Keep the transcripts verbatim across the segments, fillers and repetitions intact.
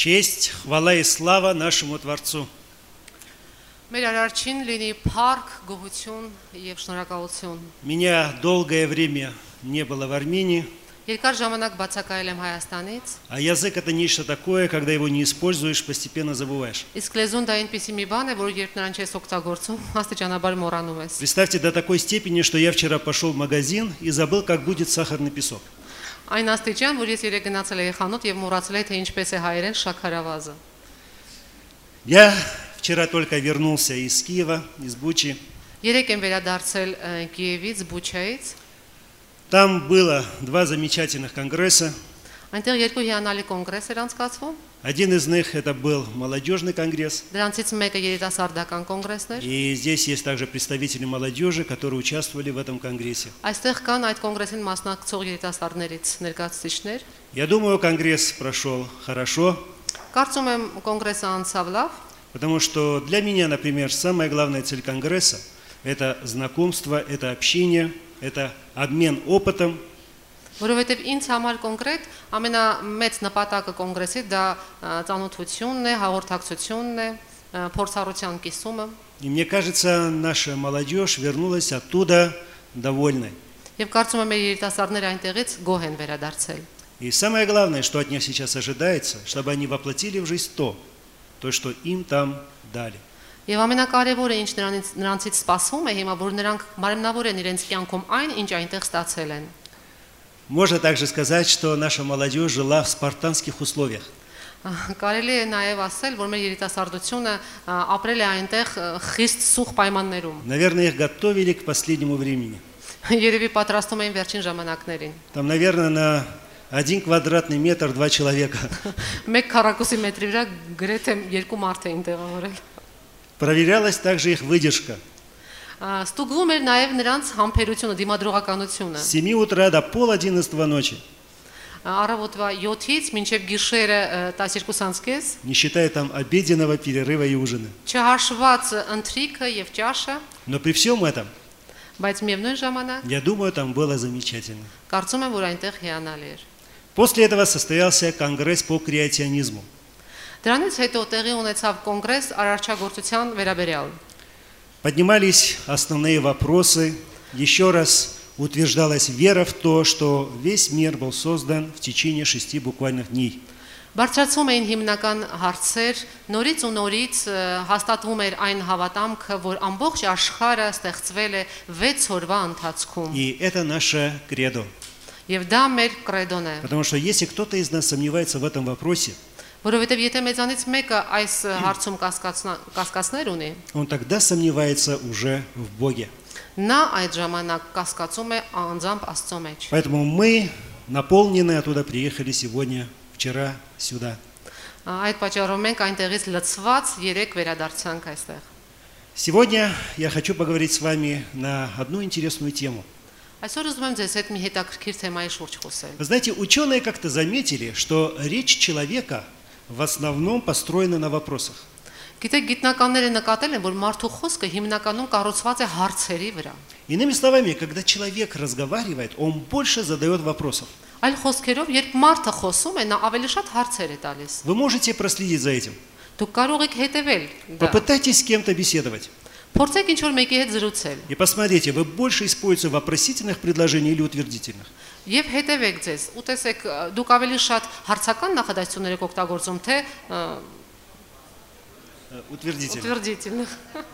Честь, хвала и слава нашему Творцу. Մեր արարչին լինի փառք, գոհություն եւ շնորհակալություն։ Меня долгое время не было в Армении, Երկար ժամանակ բացակայել եմ Հայաստանից, а язык это нечто такое, когда его не используешь, постепенно забываешь. իսկ լեզուն դա այնպիսի մի բան է, որ երբ նրան չես օգտագործում, աստիճանաբար մոռանում ես։ Представьте, до такой степени, что я вчера пошел в магазин и забыл, как будет сахарный песок. Այն աստիճան, որ ես երեք գնացել էի խանութ եւ մոռացել էի, թե ինչպես է հայերեն շաքարավազը։ Я вчера только вернулся из Киева, из Бучи. Երեք եմ վերադարձել Կիևից, Բուչայից։ Там было два замечательных конгресса. Այնտեղ երկու հիանալի կոնգրես էր անցկացվում։ Один из них это был молодежный конгресс. Դրանցից մեկը երիտասարդական կոնգրեսն էր։ И здесь есть также представители молодежи, которые участвовали в этом конгрессе. Այստեղ կան այդ կոնգրեսին մասնակցող երիտասարդներից ներկայացուցիչներ։ Я думаю, конгресс прошел хорошо, Կարծում եմ կոնգրեսը անցավ լավ, потому что для меня, например, самая главная цель конгресса – это знакомство, это общение, это обмен опытом. որովհետև ինձ համար կոնկրետ ամենամեծ նպատակը կոնգրեսի դա ծանոթությունն է, հաղորդակցությունն է, փորձառության կիսումը։ И мне кажется, наша молодежь вернулась оттуда довольной. Եվ կարծում եմ մեր երիտասարդները այնտեղից գոհ են վերադարձել։ И самое главное, что от них сейчас ожидается, чтобы они воплотили в жизнь то, то, что им там дали. Եվ ամենակարևորը ինչ նրանից նրանցից սպասվում է հիմա, որ նրանք մարմնավոր են իրենց կյանքում այն, ինչ այնտեղ ստացել են։ Можно также сказать, что наша молодежь жила в спартанских условиях. Կարելի է նաև ասել, որ մեր երիտասարդությունը ապրել է այնտեղ խիստ սուղ պայմաններում։ Наверное, их готовили к последнему времени. Երևի պատրաստում էին վերջին ժամանակներին։ Там, наверное, на один квадратный метр два человека. Մեկ քառակուսի մետրի վրա գրեթե երկու մարդ էին տեղավորել։ Проверялась также их выдержка. Ստուգվում էր նաև նրանց համբերությունը, դիմադրողականությունը։ С семи утра до пол одиннадцатого ночи, Առավոտվա յոթից մինչև գիշերը տասներկուսից կես, не считая там обеденного перерыва и ужина. չհաշված ընթրիքը եւ ճաշը, Но при всем этом, բայց միևնույն ժամանակ я думаю, там было замечательно. կարծում եմ, որ այնտեղ հիանալի էր։ После этого состоялся конгресс по креационизму. Դրանից հետո տեղի ունեցավ կոնգրես արարչագործության վերաբերյալ։ Поднимались основные вопросы, еще раз утверждалась вера в то, что весь мир был создан в течение шести буквальных дней. Բարձրացում էին հիմնական հարցեր, նորից ու նորից հաստատվում էր այն հավատամքը, որ ամբողջ աշխարհը ստեղծվել է վեց օրվա ընթացքում։ И это наше кредо. Եվ դա մեր կրեդոն է։ Потому что если кто-то из нас сомневается в этом вопросе, Որովհետև եթե մեզանից մեկը այս հարցում կասկածներ ունի, он тогда сомневается уже в Боге. նա այդ ժամանակ կասկածում է անձամբ Աստծո մեջ։ Поэтому мы, наполненные оттуда, приехали сегодня, вчера сюда. Այդ պատճառով մենք այնտեղից լցված երեք վերադարձանք այստեղ։ Сегодня я хочу поговорить с вами на одну интересную тему. Այսօր ուզում եմ ձեզ հետ մի հետաքրքիր թեմայի շուրջ խոսել։ Вы знаете, ученые как-то заметили, что речь человека в основном построена на вопросах. Գիտեք, գիտնականները նկատել են, որ մարդու խոսքը հիմնականում կառուցված է հարցերի վրա։ Иными словами, когда человек разговаривает, он больше задает вопросов. Այլ խոսքերով, երբ մարդը խոսում է, նա ավելի շատ հարցեր է տալիս։ Вы можете проследить за этим. Դուք կարող եք հետևել դա։ Попытайтесь с кем-то беседовать. Փորձեք ինչ-որ մեկի հետ զրուցել։ И посмотрите, вы больше используете вопросительных предложений или утвердительных. Եվ հետևեք ձեզ, ու տեսեք, դուք ավելի շատ հարցական նախադասություններ եք օգտագործում, թե Утвердительных. Утвердительных։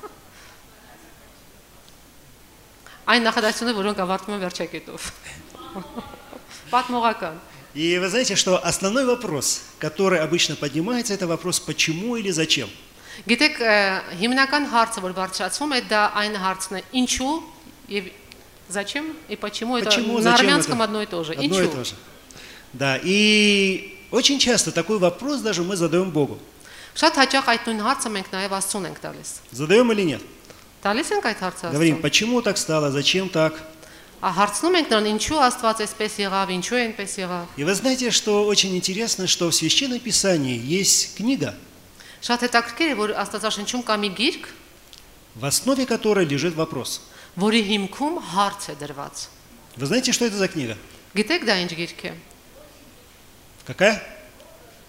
Այն նախադասությունները, որոնք ավարտվում են վերջակետով։ Պատմողական։ И вы знаете, что основной вопрос, который обычно поднимается, это вопрос «почему» или «зачем?». Գիտեք, հիմնական հարցը, որ բարձրացվում է, դա այն հարցն է, ինչու եւ зачем и почему, это на армянском одно и то же. Одно и то же. Да, и очень часто такой вопрос даже мы задаем Богу. Շատ հաճախ այդ նույն հարցը մենք նաև Աստծուն ենք տալիս։ Задаем или нет? Տալիս ենք այդ հարցը Говорим, Աստծուն։ почему так стало, зачем так? Հարցնում ենք նրան, ինչու Աստված այսպես եղավ, ինչու այնպես եղավ։ И вы знаете, что очень интересно, что в Священном Писании есть книга, Շատ հետաքրքիր է, որ Աստվածաշնչում կա մի գիրք, в основе которой лежит вопрос. որի հիմքում հարց է դրված։ Вы знаете, что это за книга? Գիտեք դա ինչ գիրք է։ Какая?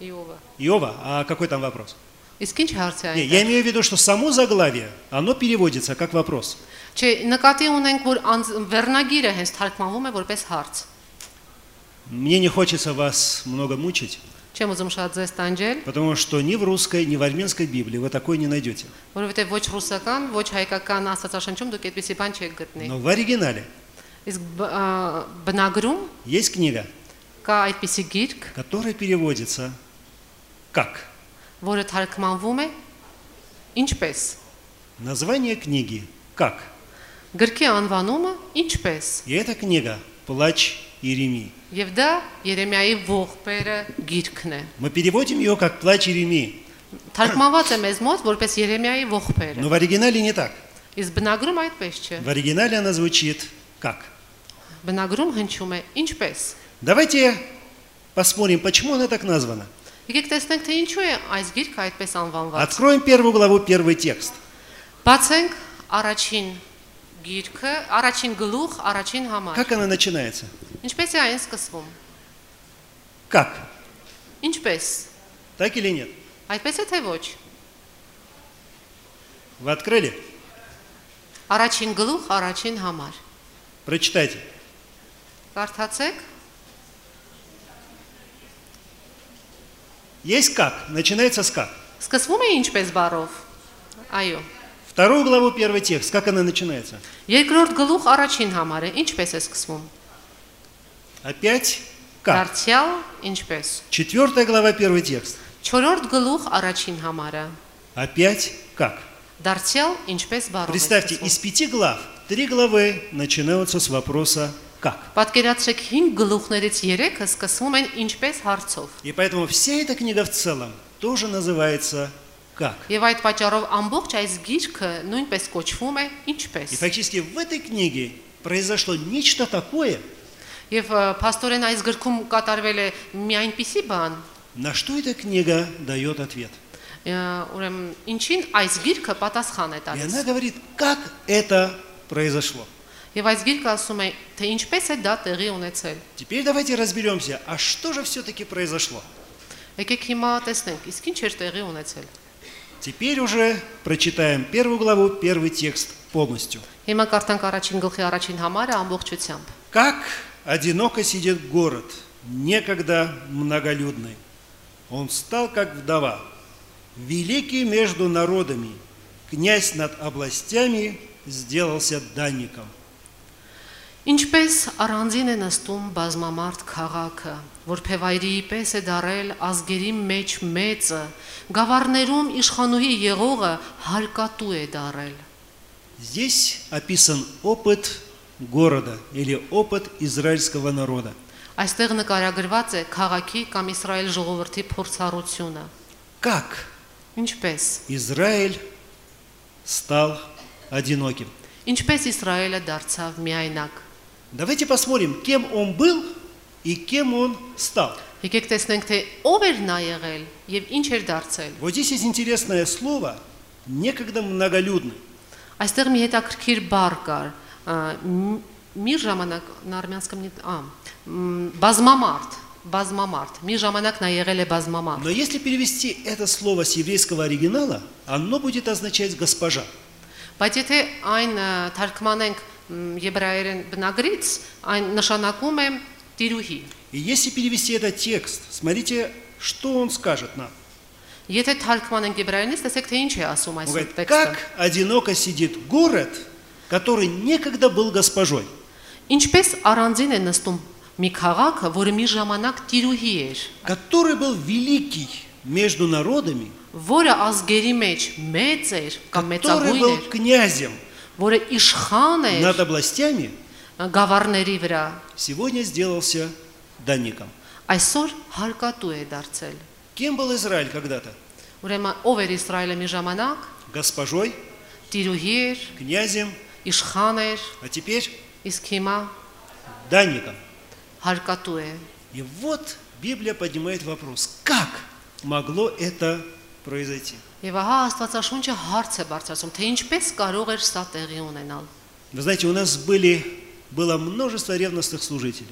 Իովը։ Иова. А какой там вопрос? Իսկ ինչ հարց է Не, я այնտեղ։ имею в виду, что само заглавие, оно переводится как вопрос. Չէ, նկատի ունենք, որ անձ- վերնագիրը հենց թարգմանվում է որպես հարց։ Мне не хочется вас много мучить, Չեմ ուզում շատ ձեզ տանջել, потому что ни в русской, ни в армянской Библии вы такое не найдете. որովհետև ոչ ռուսական, ոչ հայկական աստվածաշնչում դուք այդպիսի բան չեք գտնի։ Но в оригинале Իսկ բ- ա, բնագրում есть книга, կա այդպիսի գիրք, которая переводится как? որը թարգմանվում է ինչպես։ Название книги как? Գրքի անվանումը ինչպես։ И эта книга «Плач Иеремии». Եվ դա Երեմիայի ողբերը գիրքն է։ Мы переводим ее как «Плач Иеремии». Թարգմանված է մեզ մոտ որպես Երեմիայի ողբերը։ Но в оригинале не так. Իսկ բնագրում այդպես չէ։ В оригинале она звучит как? Բնագրում հնչում է ինչպես։ Давайте посмотрим, почему она так названа. Եկեք տեսնենք, թե ինչու է այս գիրքը այդպես անվանված։ Откроем первую главу, первый текст. Բացենք առաջին գիրքը, առաջին գլուխ, առաջին համար։ Как она начинается? Ինչպես է այն սկսվում։ Как? Ինչպես։ Так или нет? Այդպես է թե ոչ։ Вы открыли? Առաջին գլուխ, առաջին համար։ Прочитайте. Կարդացեք։ Есть как? Начинается с как? Սկսվում է ինչպես բառով։ Այո։ Вторую главу, первый текст. Как она начинается? Երկրորդ գլուխ առաջին համարը ինչպես է սկսվում։ Опять как? Դարձյալ ինչպես։ Четвертая глава, первый текст. Չորրորդ գլուխ առաջին համարը։ Опять как? Դարձյալ ինչպես բառով է Представьте, սկսվում։ из пяти глав три главы начинаются с вопроса «как?». Պատկերացրեք հինգ գլուխներից երեքը սկսվում են ինչպես հարցով։ И поэтому вся эта книга в целом тоже называется «как?». Եվ այդ պատճառով ամբողջ այս գիրքը նույնպես կոչվում է И ինչպես։ фактически в этой книге произошло нечто такое, Եվ ը, փաստորեն այս գրքում կատարվել է մի այնպիսի բան, на что эта книга дает ответ. ը, ուրեմն ինչին այս գիրքը պատասխան է И տալիս։ она говорит, как это произошло. Եվ այս գիրքը ասում է, թե ինչպես է դա տեղի ունեցել։ Теперь давайте разберемся, а что же все-таки произошло. Եկեք հիմա տեսնենք, իսկ ինչ էր տեղի ունեցել։ Теперь уже прочитаем первую главу, первый текст полностью. Հիմա կարդանք առաջին գլխի առաջին համարը ամբողջությամբ։ Как одиноко сидит город, некогда многолюдный. Он стал как вдова, великий между народами, князь над областями сделался данником. Ինչպես առանձին է նստում բազմամարդ քաղաքը, որ փևայրի պես է դարել ազգերի մեջ մեծը, գավառներում իշխանուհի եղողը հարկատու է դարել։ Здесь описан опыт города или опыт израильского народа. Այստեղ նկարագրված է քաղաքի կամ Իսրայել ժողովրդի փորձառությունը։ Как Ինչպես Израиль стал одиноким. Ինչպես Իսրայելը դարձավ միայնակ։ Давайте посмотрим, кем он был и кем он стал. Եկեք տեսնենք, թե ով էր նա եղել եւ ինչ էր դարձել։ Вот здесь есть интересное слово «некогда многолюдный». Այստեղ մի հետաքրքիր բառ կար, ա, մ- մի ժամանակ на армянском нет, а, մ, բազմամարդ, բազմամարդ։ Մի ժամանակ նա եղել է բազմամարդ։ Но если перевести это слово с еврейского оригинала, оно будет означать «госпожа». Բայց եթե այն ա, թարգմանենք մ, եբրայերեն բնագրից, այն նշանակում է տիրուհի։ И если перевести этот текст, смотрите, что он скажет нам. Եթե թարգմանենք եբրայերենից, տեսեք թե ինչ է ասում Он այս говорит, տեքստը։ как одиноко сидит город, который некогда был госпожой. Ինչպես առանձին է նստում մի քաղաքը, որը մի ժամանակ տիրուհի էր, Который был великий между народами, որը ազգերի մեջ մեծ էր կամ который մեծագույն был էր, князем որը իշխան էր над областями, գավառների վրա, сегодня сделался данником. այսօր հարկատու է դարձել։ Кем был Израиль когда-то? Ուրեմն ով էր Իսրայելը մի ժամանակ, Госпожой, տիրուհի էր, князем, իշխան էր, а теперь իսկ հիմա данником. հարկատու է։ И вот Библия поднимает вопрос, как могло это произойти? Եվ ահա Աստվածաշունչը հարց է բարձրացնում, թե ինչպես կարող էր սա տեղի ունենալ։ Вы знаете, у нас были, было множество ревностных служителей.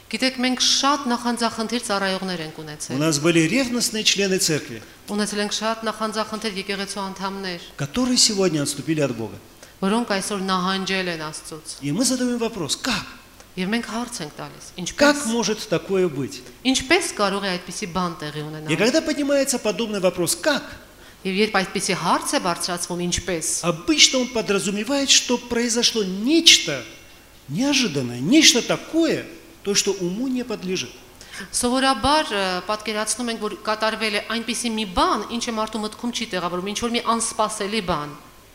Գիտեք, մենք շատ նախանձախնդիր ծառայողներ ենք У ունեցել։ нас были ревностные члены церкви, Ունեցել ենք շատ նախանձախնդիր եկեղեցու անդամներ, которые сегодня отступили от Бога. որոնք այսօր նահանջել են Աստծուց։ И мы задаем вопрос, как? Եվ մենք հարց ենք տալիս. Ինչպես Как может такое быть? ինչպես կարող է այդպիսի բան տեղի И ունենալ։ когда поднимается подобный вопрос, как? Եվ երբ այդպիսի հարց է բարձրացվում, ինչպես, Обычно он подразумевает, что произошло нечто неожиданное, нечто такое, то, что уму не подлежит. սովորաբար ը, պատկերացնում ենք, որ կատարվել է այնպիսի մի բան, ինչը մարդու մտքում չի տեղավորվում, ինչ որ մի անսպասելի բան։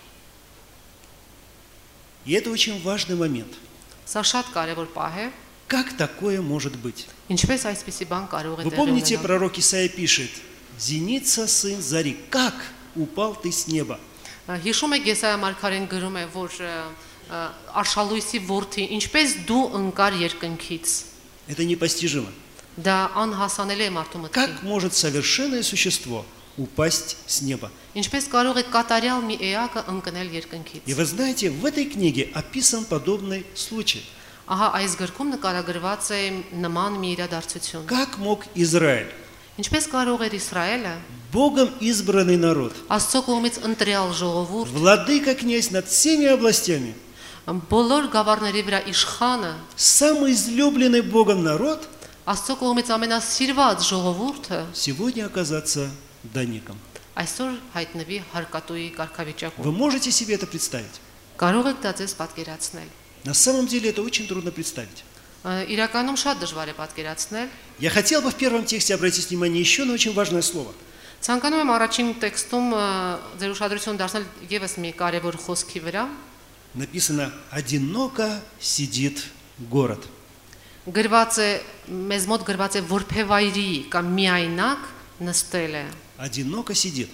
И это очень важный момент. Սա շատ կարևոր պահ է, Как такое может быть? ինչպես այսպիսի բան կարող է Вы տեղի помните, ունենալ։ пророк Исаия пишет: «Зеница, сын зари, как упал ты с неба?» Ա, Հիշում եք Եսայա մարգարեն գրում է, որ ը, ը, արշալույսի որդի, ինչպես դու ընկար երկնքից։ Это непостижимо. Դա անհասանելի է մարդու մտքին։ Как может совершенное существо упасть с неба? Ինչպես կարող է կատարյալ մի էակը ընկնել երկնքից։ И вы знаете, в этой книге описан подобный случай. Ահա այս գրքում նկարագրված է նման մի իրադարձություն։ Как мог Израиль, Ինչպես կարող էր Իսրայելը Богом избранный народ, Աստծո կողմից ընտրյալ ժողովուրդ, владыка, князь над всеми областями, բոլոր գավառների վրա իշխանը, самый излюбленный Богом народ, Աստծո կողմից ամենասիրված ժողովուրդը сегодня оказаться данником? այսօր հայտնվի հարկատուի կարգավիճակում։ Вы можете себе это представить? Կարող եք դա ձեզ պատկերացնել։ На самом деле это очень трудно представить. Ա, Իրականում շատ դժվար է պատկերացնել։ Я хотел бы в первом тексте обратить внимание еще на очень важное слово. Ցանկանում եմ առաջին տեքստում ա, ձեր ուշադրություն դարձնել եւս մի կարևոր խոսքի վրա։ Написано: «Одиноко сидит город». Գրված է մեզ մոտ գրված է որփեվայրի կամ միայնակ նստել է։ Одиноко сидит.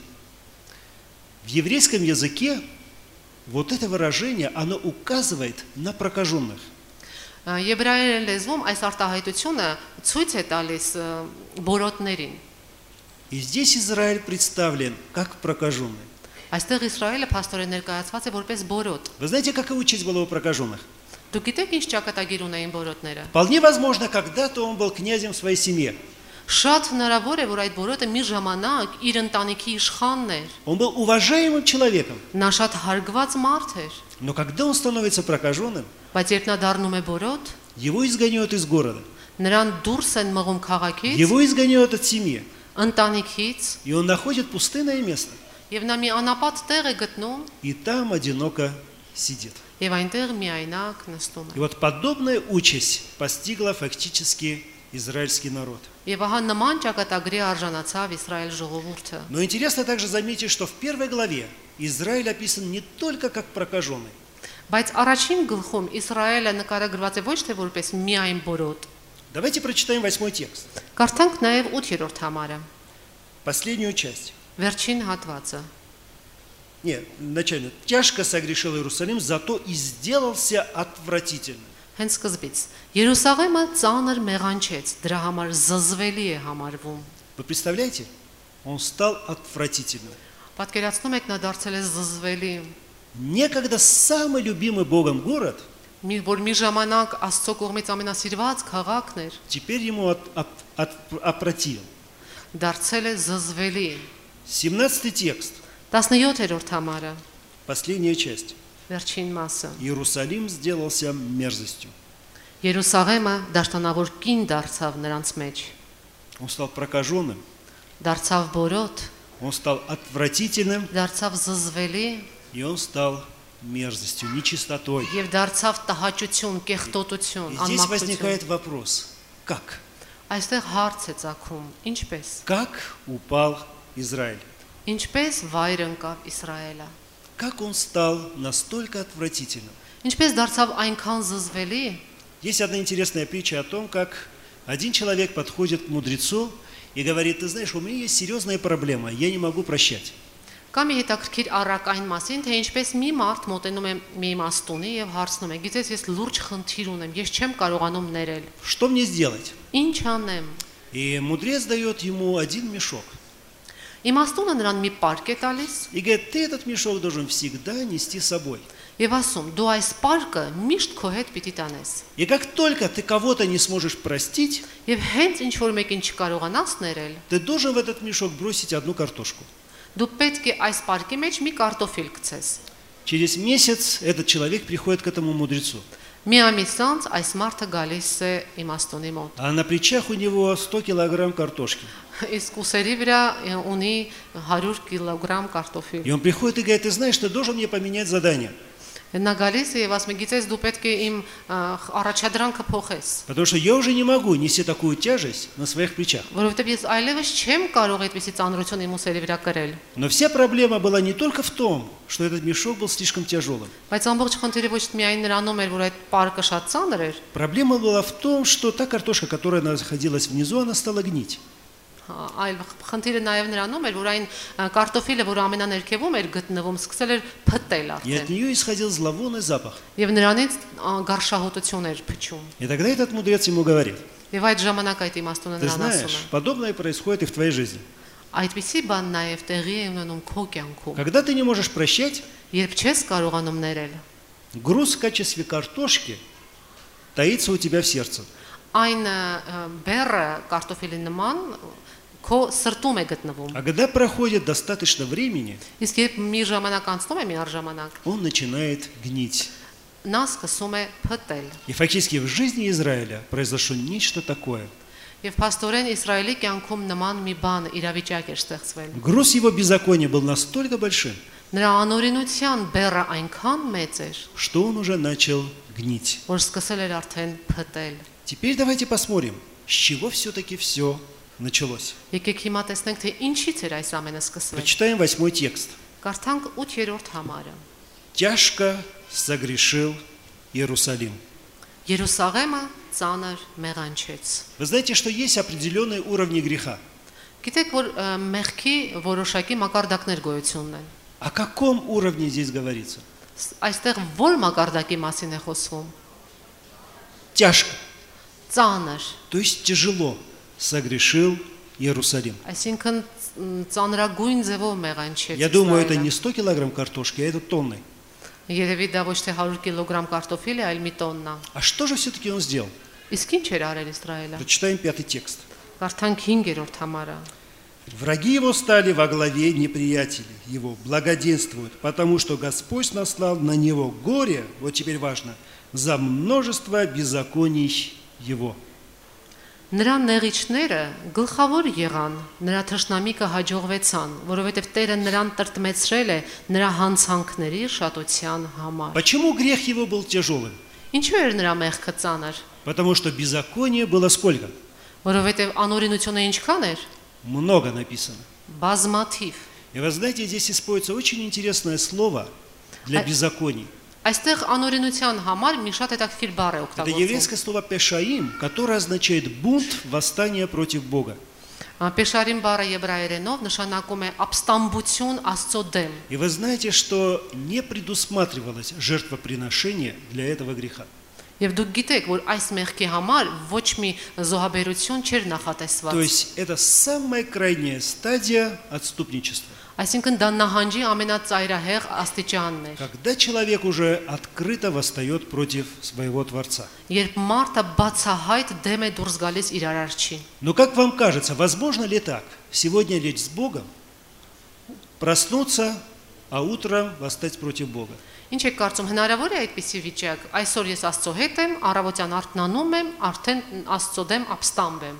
В еврейском языке вот это выражение, оно указывает на прокаженных. Ա, Եբրայերեն լեզվում այս արտահայտությունը ցույց է տալիս ա, բորոտներին։ И здесь Израиль представлен как прокаженный. Այստեղ Իսրայելը փաստորեն ներկայացված է որպես բորոտ։ Вы знаете, какая участь была у прокаженных? Դուք գիտեք ինչ ճակատագիր ունեին բորոտները։ Вполне возможно, когда-то он был князем в своей семье. Շատ հնարավոր է, որ այդ բորոտը մի ժամանակ իր ընտանիքի իշխանն էր։ Он был уважаемым человеком. Նա շատ հարգված մարդ էր, Но когда он становится прокаженным, բայց երբ նա դառնում է բորոտ, его изгоняют из города, նրան դուրս են մղում քաղաքից, его изгоняют от семьи, ընտանիքից, и он находит пустынное место, եւ նա մի անապատ տեղ է գտնում и там одиноко сидит. եւ այնտեղ միայնակ նստում И է։ вот подобная участь постигла фактически израильский народ. Եվ ահա նման ճակատագրի արժանացավ Իսրայել ժողովուրդը։ Но интересно также заметить, что в первой главе Израиль описан не только как прокаженный, Բայց առաջին գլխում Իսրայելը նկարագրված է ոչ թե որպես միայն բորոտ։ Давайте прочитаем восьмой текст, Կարդանք նաեւ ութերորդ համարը, последнюю часть. վերջին հատվածը։ Нет, начально. «Тяжко согрешил Иерусалим, зато и сделался отвратительным». Հենց սկզբից Երուսաղեմը ծանր մեղանչեց, դրա համար զզվելի է համարվում։ Вы представляете? Он стал отвратительным. Պատկերացնում եք նա դարձել է զզվելի, Некогда самый любимый Богом город, մի որ մի ժամանակ Աստծո կողմից ամենասիրված քաղաքն էր, теперь ему от, от, от, опротивил. դարձել է զզվելի։ семнадцатый текст, տասնյոթերորդ համարը, последняя часть. վերջին մասը։ Иерусалим сделался мерзостью. Երուսաղեմը դաշտանավոր կին դարձավ նրանց մեջ, Он стал прокаженным, դարձավ բորոտ, он стал отвратительным, դարձավ զզվելի и он стал мерзостью, нечистотой. եւ դարձավ տհաճություն, կեղտոտություն, И здесь անմաքրություն։ возникает вопрос: как? Այստեղ հարց է ծագում, ինչպես։ Как упал Израиль? Ինչպես վայր ընկավ Իսրայելը։ Как он стал настолько отвратительным? Ինչպես դարձավ այնքան զզվելի։ Есть одна интересная притча о том, как один человек подходит к мудрецу и говорит: ты знаешь, у меня есть серьезная проблема, я не могу прощать. Կամ մի հետաքրքիր առակ այն մասին, թե ինչպես մի մարդ մոտենում է մի իմաստունի եւ հարցնում է. Գիտես, ես լուրջ խնդիր ունեմ, ես չեմ կարողանում ներել։ Что мне сделать? Ինչ անեմ։ И мудрец дает ему один мешок. Իմաստունը նրան մի պարկ է տալիս и говорит, ты этот мешок должен всегда нести с собой. եւ ասում, դու այս պարկը միշտ քո հետ պիտի տանես։ И как только ты кого-то не сможешь простить, Եվ հենց ինչ որ մեկին չկարողանաս ներել, ты должен в этот мешок бросить одну картошку. դու պետք է այս պարկի մեջ մի կարտոֆիլ գցես։ Через месяц этот человек приходит к этому мудрецу. Մի ամիս անց այս մարդը գալիս է իմաստունի մոտ։ А на плечах у него сто килограмм картошки. Իսկ ուսերի վրա ունի հարյուր կիլոգրամ կարտոֆիլ։ И он приходит и говорит, ты знаешь, ты должен мне поменять задание. Նա գալիս է եւ ասում է, գիտես դու պետք է իմ առաջադրանքը փոխես, Потому что я уже не могу нести такую тяжесть на своих плечах. որովհետեւ ես այլևս չեմ կարող այդպեսի ծանրություն իմ ուսերի вրա կրել։ Но вся проблема была не только в том, что этот мешок был слишком тяжелым. Բայց ամբողջ խնդիրը ոչ միայն նրանում էր, որ այդ պարկը շատ ծանր էր, Проблема была в том, что та картошка, которая находилась внизу, она стала гнить. այլ խնդիրը նաեւ նրանում էր, որ այն կարտոֆիլը, որ ամենաներքևում էր գտնվում, սկսել էր փտտել И от արդեն։ нее исходил зловонный запах. Եվ նրանից գարշահոտություն էր փչում։ И тогда этот мудрец ему говорит, Եվ այդ ժամանակ այդ իմաստունը ты նրան ասում знаешь, է. подобное происходит и в твоей жизни. Այդպիսի բան նաեւ տեղի է ունենում քո կյանքում։ Когда ты не можешь прощать, Երբ չես կարողանում ներել, груз в качестве картошки таится у тебя в сердце. այն բերը կարտոֆիլի նման քո սրտում է գտնվում։ А когда проходит достаточно времени, Իսկ երբ մի ժամանակ անցնում է մի առ ժամանակ, он начинает гнить. նա սկսում է փտտել։ И фактически в жизни Израиля произошло нечто такое. Եվ փաստորեն Իսրայելի կյանքում նման մի բան իրավիճակ էր ստեղծվել։ Груз его беззакония был настолько большим, Նրա անօրինության բերը այնքան մեծ էր, что он уже начал гнить. որ սկսել էր արդեն փտտել։ Теперь давайте посмотрим, с чего все-таки все началось. Եկեք հիմա տեսնենք, թե ինչից էր այս ամենը սկսվել։ Прочитаем восьмой текст. Կարդանք ութերորդ համարը։ Тяжко согрешил Иерусалим. Երուսաղեմը ծանր մեղանչեց։ Вы знаете, что есть определенные уровни греха. Գիտեք, որ ը, մեղքի որոշակի մակարդակներ գոյություն ունեն։ О каком уровне здесь говорится? Ս- Այստեղ ո՞ր մակարդակի մասին է խոսվում։ Тяжко, Ծանր, то есть тяжело согрешил Иерусалим. այսինքն ց- ծանրագույն ձևով մեղանչեց։ Я думаю, это Իսրայելը։ не сто килограмм картошки, а это тонны. Երևի դա ոչ թե հարյուր կիլոգրամ կարտոֆիլ է, այլ մի տոննա։ А что же все-таки он сделал? Իսկ ինչ էր արել Իսրայելը։ Прочитаем пятый текст. Կարդանք հինգերորդ համարը։ Враги его стали во главе неприятелей его, благоденствуют, потому что Господь наслал на него горе, вот теперь важно, за множество беззаконий его. Նրա նեղիչները գլխավոր եղան, նրա թշնամիկը հաջողվեցան, որովհետև Տերը նրան տրտմեցրել է նրա հանցանքների շատության համար։ Почему грех его был тяжелым? Ինչու էր նրա մեղքը ծանր։ Потому что беззаконие было сколько? Որովհետև անօրինությունը ինչքան էր։ Много написано. Բազմաթիվ։ И вы знаете, здесь используется очень интересное слово для А- беззаконий. Այստեղ անօրինության համար մի շատ հետաքրքիր բառ է Это օգտագործվում։ еврейское слово «пешаим», которое означает бунт, восстание против Бога. Պեշարին բառը եբրայերենով նշանակում է ապստամբություն Աստծո դեմ։ И вы знаете, что не предусматривалось жертвоприношение для этого греха. Եվ դուք գիտեք, որ այս մեղքի համար ոչ մի զոհաբերություն չէր То նախատեսված։ есть это самая крайняя стадия отступничества. Այսինքն դա նահանջի ամենածայրահեղ աստիճանն էր։ Когда человек уже открыто восстает против своего Творца. Երբ մարդը բացահայտ դեմ է դուրս գալիս իր արարչին։ Но как вам кажется, возможно ли так? Сегодня лечь с Богом, проснуться, а утром восстать против Бога? Ինչ եք կարծում, հնարավոր է այդպիսի վիճակ։ Այսօր ես Աստծո հետ եմ, առավոտյան արթնանում եմ, արդեն Աստծո դեմ ապստամբ եմ։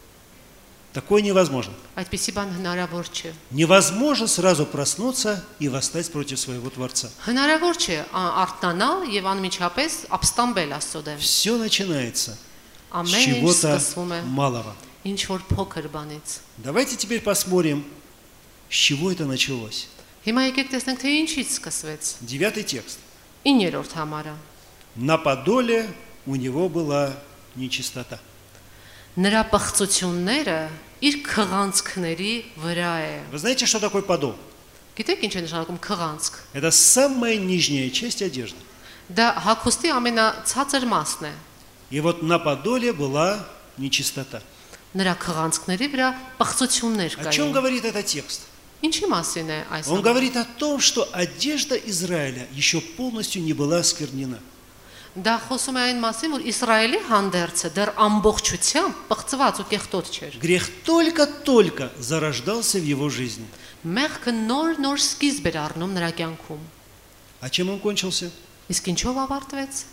Такое невозможно. Այդպիսի բան հնարավոր չէ։ Невозможно сразу проснуться и восстать против своего Творца. Հնարավոր չէ ա- արթնանալ եւ անմիջապես ապստամբել Աստծո դեմ։ Все начинается с Ամեն ինչ чего-то սկսվում է малого. ինչ որ փոքր բանից։ Давайте теперь посмотрим, с чего это началось. Հիմա եկեք տեսնենք, թե ինչից սկսվեց։ Девятый текст. իններորդ համարը։ На подоле у него была нечистота. Նրա պղծությունները իր քղանցքների վրա է։ Вы знаете, что такое подол? Գիտեք ինչ է նշանակում քղանցք։ Это самая нижняя часть одежды. Դա հագուստի ամենացածր մասն է։ И вот на подоле была нечистота. Նրա քղանցքների վրա պղծություններ О чем կային։ говорит этот текст? Ինչի մասին է այս Он ամենը։ говорит о том, что одежда Израиля еще полностью не была осквернена. Դա խոսում է այն մասին, որ Իսրայելի հանդերձը դեռ ամբողջությամբ պղծված ու կեղտոտ չէր։ Грех только-только зарождался в его жизни. Մեղքը նոր-նոր սկիզբ էր առնում նրա կյանքում։ А чем он кончился? Իսկ ինչով ավարտվեց։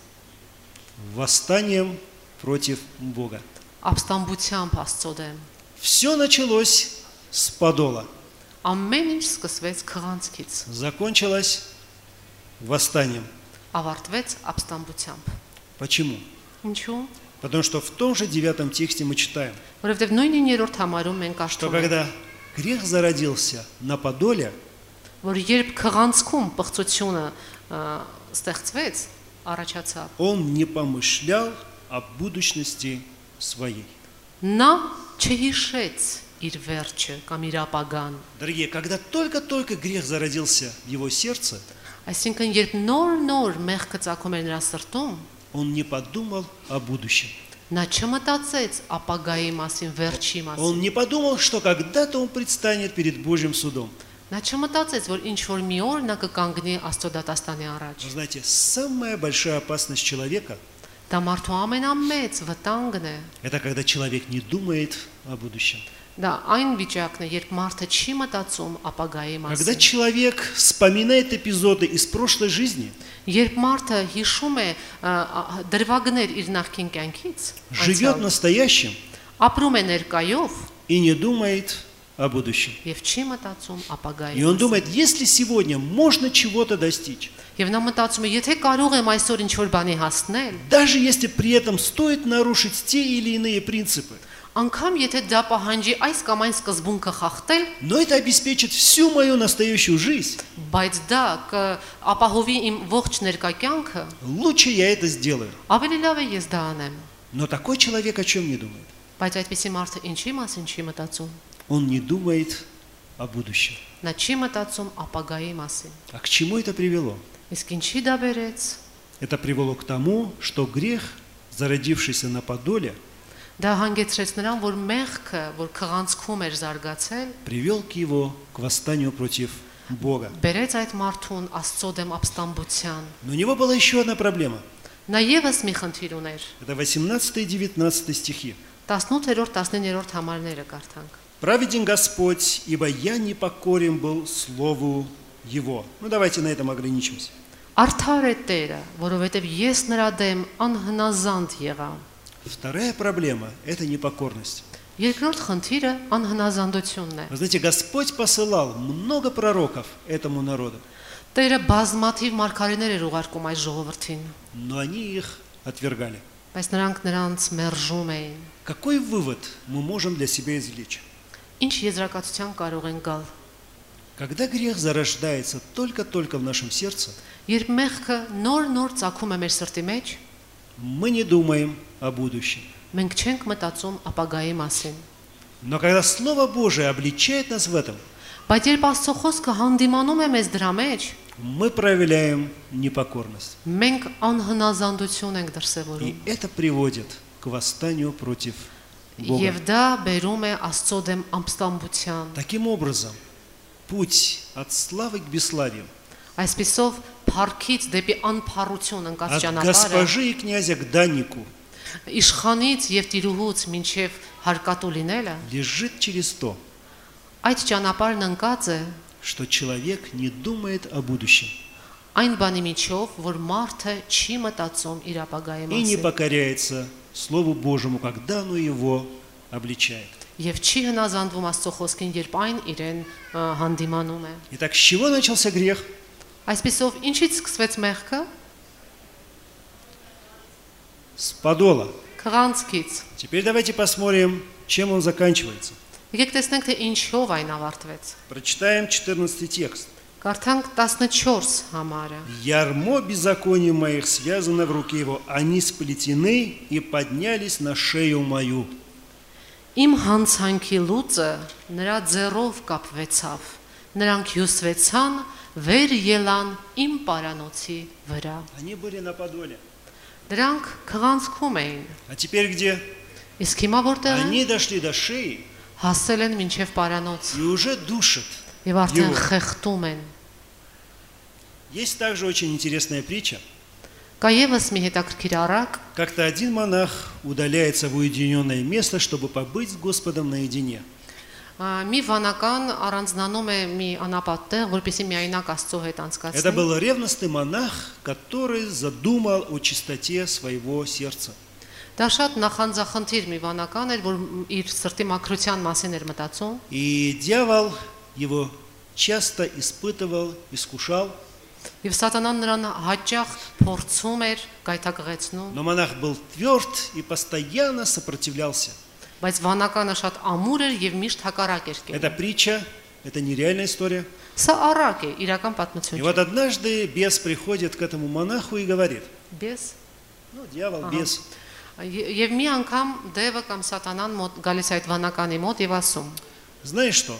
Восстанием против Бога. Ապստամբությամբ Աստծո դեմ։ Все началось с подола. Ամեն ինչ սկսվեց քղանցքից, Закончилось восстанием. ավարտվեց ապստամբությամբ։ Почему? Ինչու՞։ Потому что в том же девятом тексте мы читаем, Որովհետև նույն իններորդ համարում մենք что աշխում ենք, когда грех зародился на подоле, որ երբ քղանցքում պղծությունը ա, ստեղծվեց, առաջացավ, он не помышлял о будущности своей. նա չհիշեց իր վերջը կամ իր ապագան։ Дорогие, когда только-только грех зародился в его сердце, Այսինքն երբ նոր-նոր մեղքը ծագում էր նրա սրտում, он не подумал о будущем. նա չմտածեց ապագայի մասին, վերջի մասին։ Он не подумал, что когда-то он предстанет перед Божьим судом. Նա չմտածեց, որ ինչ որ մի օր նա կկանգնի Աստծո դատաստանի առաջ։ Вы знаете, самая большая опасность человека Դա մարդու ամենամեծ վտանգն է։ – это когда человек не думает о будущем. Դա այն վիճակն է, երբ մարդը չի мտածում ապագայի Когда մասին։ человек вспоминает эпизоды из прошлой жизни, Երբ մարդը հիշում է ա, ա, դրվագներ իր նախկին կյանքից, живет անցյալ, настоящим ապրում է ներկայով и не думает о будущем. եւ չի մտածում ապագայի И он մասին։ думает, если сегодня можно чего-то достичь, Եվ նա մտածում է, եթե կարող եմ այսօր ինչ որ бани հասնել, даже если при этом стоит нарушить те или иные принципы, անգամ եթե դա պահանջի այս կամ այն սկզբունքը խախտել, но это обеспечит всю мою настоящую жизнь, բայց դա կապահովի իմ ողջ ներկա կյանքը, лучше я это сделаю. ավելի լավ է ես դա անեմ։ Но такой человек о чем не думает? Բայց այդպիսի մարդը ինչի մասին չի մտածում։ Он не думает о будущем. Նա չի մտածում ապագայի մասին։ А к чему это привело? Իսկ ինչի դա բերեց։ Это привело к тому, что грех, зародившийся на подоле, Դա հանգեցրեց նրան, որ մեղքը, որ քղանցքում էր զարգացել, привел к его к восстанию против Бога. բերեց այդ մարդուն Աստծո դեմ ապստամբության։ Но у него была еще одна проблема. Նա եւս մի խնդիր ուներ։ Это восемнадцатый и девятнадцатый стихи. տասնութերորդ տասնիններորդ համարները կարդանք։ «Праведен Господь, ибо я непокорен был слову Его». Ну, давайте на этом ограничимся. Արդար է Տերը, որովհետև ես նրա դեմ անհնազանդ եղա։ Вторая проблема – это непокорность. Երկրորդ խնդիրը անհնազանդությունն է։ Вы знаете, Господь посылал много пророков этому народу, Տերը բազմաթիվ մարգարեներ էր ուղարկում այս ժողովրդին, но они их отвергали. բայց նրանք նրանց մերժում էին։ Какой вывод мы можем для себя извлечь? Ինչ եզրակացության կարող են գալ։ Когда грех зарождается только-только в нашем сердце, Երբ մեղքը նոր-նոր ծագում է մեր սրտի մեջ, мы не думаем о будущем. մենք չենք մտածում ապագայի մասին։ Но когда Слово Божие обличает нас в этом, Բայց երբ Աստծո խոսքը հանդիմանում է մեզ դրա մեջ, мы проявляем непокорность. մենք անհնազանդություն ենք И դրսևորում։ это приводит к восстанию против Бога. Եվ դա բերում է Աստծո դեմ ամստամբության։ Таким образом, путь от славы к бесславию, Այսպիսով փառքից դեպի անփառություն ընկած от ճանապարհը, госпожи и князя к даннику իշխանից եւ տիրուհուց մինչեւ հարկատու լինելը, лежит через то, այդ ճանապարհն ընկած է что человек не думает о будущем այն բանի միջով, որ մարդը չի մտածում իր ապագայի и не մասին покоряется Слову Божьему, когда оно его обличает. եւ չի հնազանդվում Աստծո խոսքին, երբ այն իրեն ա, հանդիմանում է։ Итак, с чего начался грех? Այսպիսով ինչից սկսվեց մեղքը։ С подола. Քղանցքից։ Теперь давайте посмотрим, чем он заканчивается. Եկեք տեսնենք, թե ինչով այն ավարտվեց։ Прочитаем четырнадцатый текст. Կարդանք տասնչորս համարը։ «Ярмо беззаконий моих связано в руке его, они сплетены и поднялись на шею мою». Իմ հանցանքի լուծը նրա ձեռով կապվեցավ, նրանք հյուսվեցան, վեր ելան իմ պարանոցի վրա։ Они были на подоле. Դրանք քղանցքում էին, А теперь где? իսկ հիմա որտեղ են, Они дошли до шеи հասել են մինչև պարանոց и уже душат. Եվ արդեն Յո։ խեղդում են։ Есть также очень интересная притча. Կա եւս մի հետաքրքիր առակ, Как-то один монах удаляется в уединенное место, чтобы побыть с Господом наедине. ա, մի վանական առանձնանում է մի անապատ տեղ, որպեսզի միայնակ Աստծո հետ Это անցկացնի։ был ревностный монах, который задумал о чистоте своего сердца. Դա շատ նախանձախնդիր մի վանական էր, որ իր սրտի մաքրության մասին էր մտածում, И дьявол его часто испытывал, искушал. եւ սատանան նրան հաճախ փորձում էր, գայթակղեցնում, Но монах был тверд и постоянно сопротивлялся. բայց վանականը շատ ամուր էր եւ միշտ հակառակ էր Это կերպում։ притча, это нереальная история. Սա առակ է, իրական И պատմություն вот չէ։ однажды бес приходит к этому монаху и говорит, Бես ну, дьявол, Ага. бес, Եվ մի անգամ դևը կամ սատանան մոտ գալիս է այդ վանականի մոտ եւ ասում. знаешь что,